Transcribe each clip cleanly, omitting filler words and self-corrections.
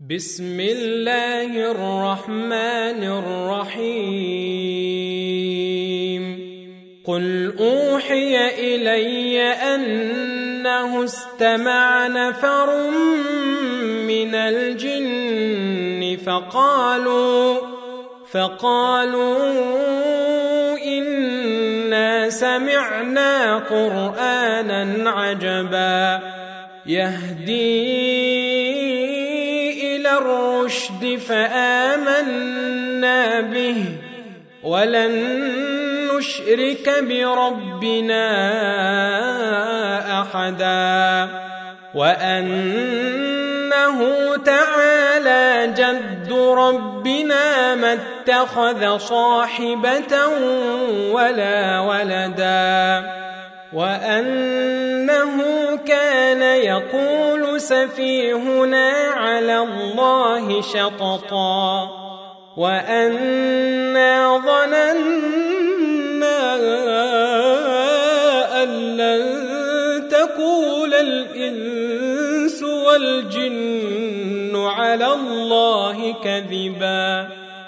بسم الله الرحمن الرحيم قل أوحي إلي أنه استمع نفر من الجن فقالوا إنا سمعنا قرآنا عجبا يهدي إلى الرشد فآمنا به ولن نشرك بربنا أحدا وأنه تعالى جد ربنا ما اتخذ صاحبة ولا ولدا وأنه كان يقول سفيهنا على الله شططا وأنا ظننا أن لن تقول الإنس والجن على الله كذبا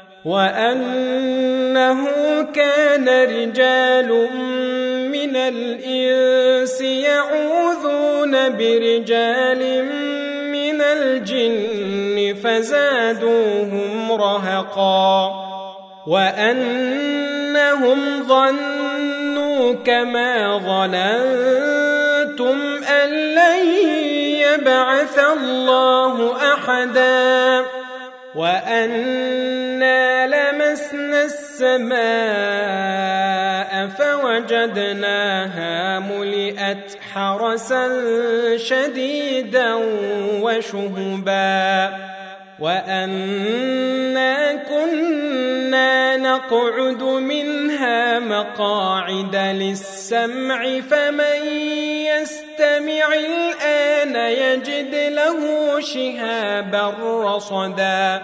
وأنه كان رجال من الإنس يعوذون برجال من الجن فزادوهم رهقا وأنهم ظنوا كما ظننتم أن لن يبعث الله أحدا وأنا لمسنا السماء فوجدناها ملئت حرسا شديدا وشهبا وأنا كنا نقعد منها مقاعد للسمع فمن يستمع الآن يجد له شهابا رصدا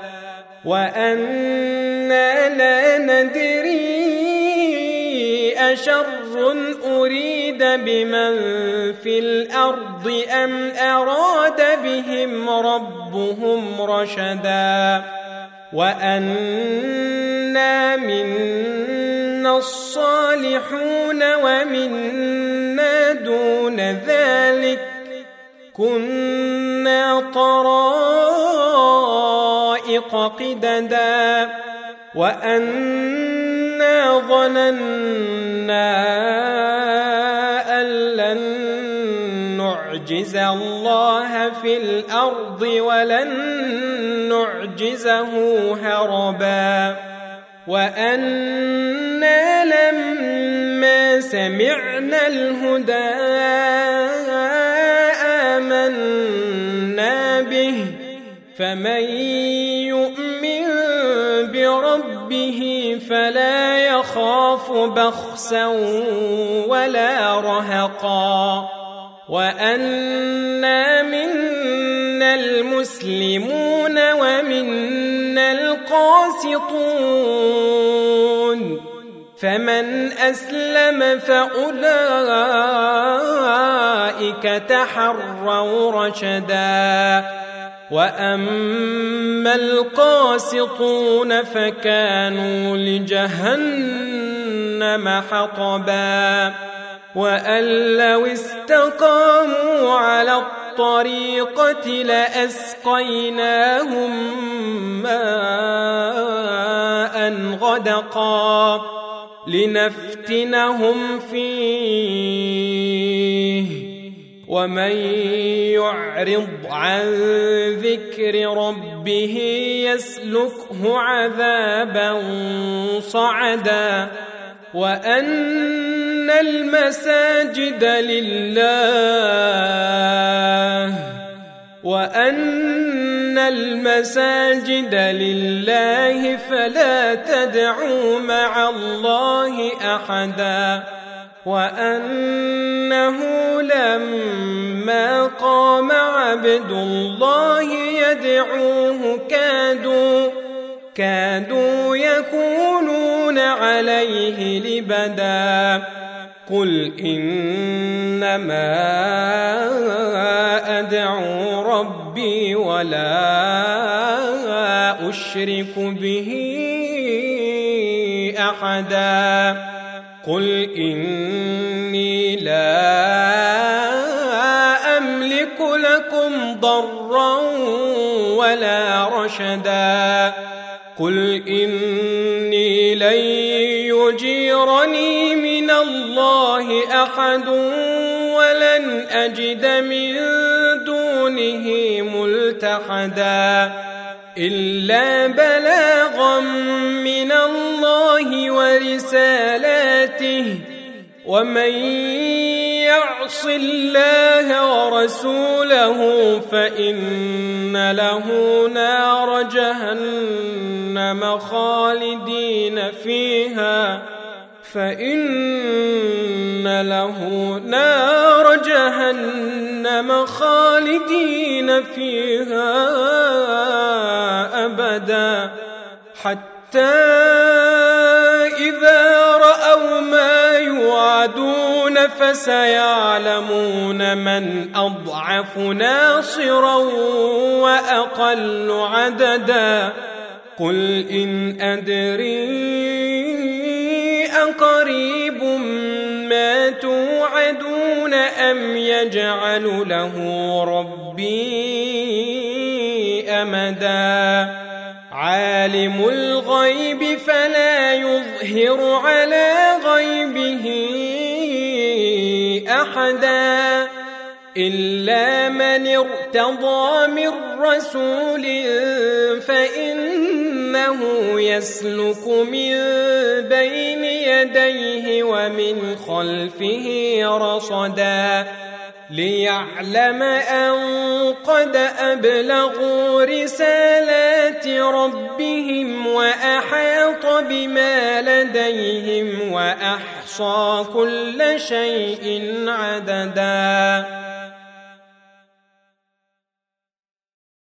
وأنا لا ندري أشر أريد بمن في الأرض أم أراد بهم ربهم رشدا وأنا منا الصالحون ومنا دون ذلك كنا طرائق قددا وأنا ظننا أن لن نعجز الله في الأرض ولن نعجزه هربا وأنا لما سمعنا الهدى آمنا به فمن يؤمن بربه فلا يخاف بخسا ولا رهقا وأنا منا المسلمون ومنا القاسطون فمن أسلم فأولئك تحروا رشدا وأما القاسطون فكانوا لجهنم حطبا وأن لو استقاموا على الطريقة لأسقيناهم ماء غدقا لنفتنهم فيه ومن يعرض عن ذكر ربه يسلكه عذابا صعدا وأن المساجد لله فلا تدعوا مع الله أحدا وأنه لما قام عبد الله يدعوه كادوا يكونون عليه لبدا قل إنما أدعو ربي ولا أشرك به أحدا قل إني لا أملك لكم ضرا ولا رشدا قل إني لن يجيرني من الله أحد ولن أجد من دونه ملتحدا إلا بلاغا من الله ورسالاته ومن يعص الله ورسوله فإن له نار جهنم خالدين فيها أبدا حتى إذا رأوا ما يوعدون فسيعلمون من أضعف ناصرا وأقل عددا قل إن أدري أقريب ما توعدون أم يجعل له ربي أمدا عالم الغيب فلا يظهر على غيبه أحدا إلا من ارتضى من رسول فإنه يسلك من بين يديه ومن خلفه رصدا ليعلم أن قد أبلغوا رسالات ربهم وأحاط بما لديهم وأحصى كل شيء عددا